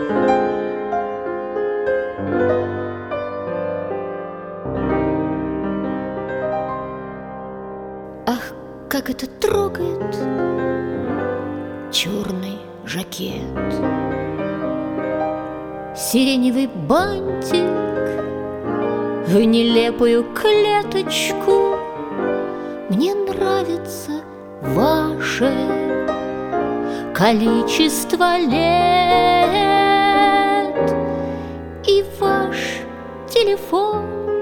Ах, как это трогает черный жакет, сиреневый бантик в нелепую клеточку. Мне нравится ваше количество лет и ваш телефон,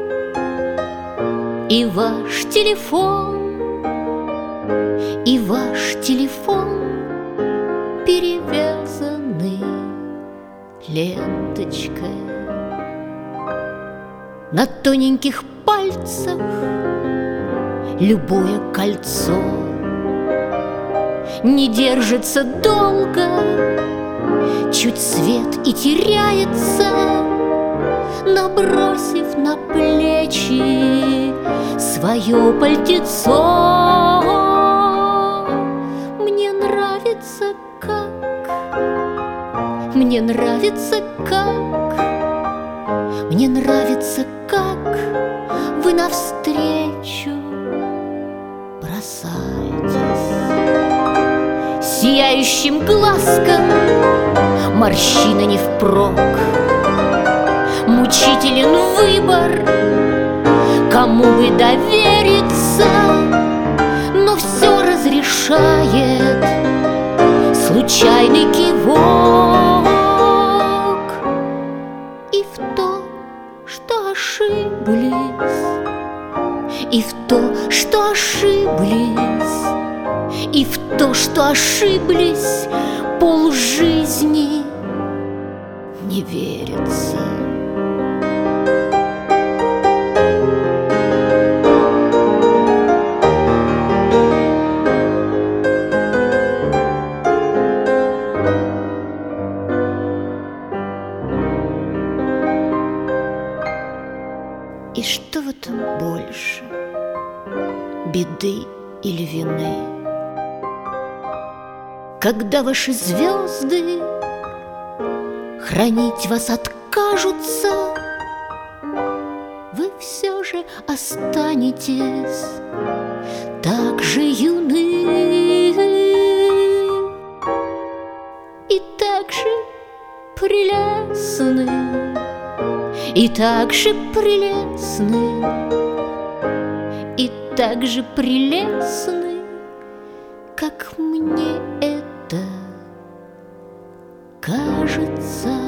и ваш телефон, и ваш телефон перевязанный ленточкой. На тоненьких пальцах любое кольцо не держится долго, чуть свет и теряется, набросив на плечи свое пальтецо. Мне нравится как вы навстречу бросаетесь. Сияющим глазком морщины не впрок, мучителен выбор, кому бы довериться, но все разрешает случайный кивок. И в то, что ошиблись, и в то, что ошиблись, и в то, что ошиблись, полжизни не верится. И что в этом больше, беды или вины? Когда ваши звезды хранить вас откажутся, вы все же останетесь так же юны и так же прелестны, и так же прелестны, и так же прелестны, как мне это кажется.